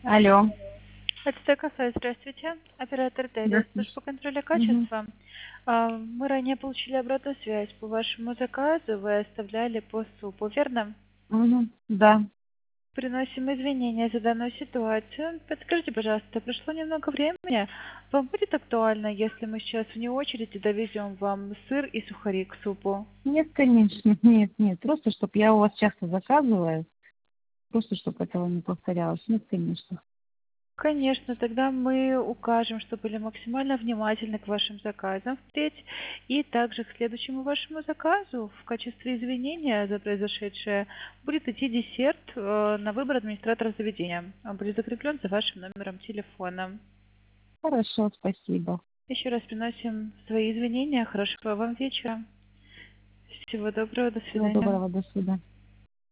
Алло. Это кафе, здравствуйте. Оператор Теле, Здравствуйте. служба контроля Мгм. качества. Мы ранее получили обратную связь по вашему заказу. Вы оставляли по супу, верно? Мгм. Да. Приносим извинения за данную ситуацию. Подскажите, пожалуйста, прошло немного времени. Вам будет актуально, если мы сейчас вне очереди довезем вам сыр и сухари к супу? Нет, конечно. Нет, нет. Просто, чтобы я у вас часто заказываю. Просто, чтобы этого не повторялось. Нет, конечно. Конечно, тогда мы укажем, что были максимально внимательны к вашим заказам впредь. И также к следующему вашему заказу в качестве извинения за произошедшее будет идти десерт на выбор администратора заведения. Он будет закреплен за вашим номером телефона. Хорошо, спасибо. Еще раз приносим свои извинения. Хорошего вам вечера. Всего доброго. До Всего свидания. доброго. До свидания.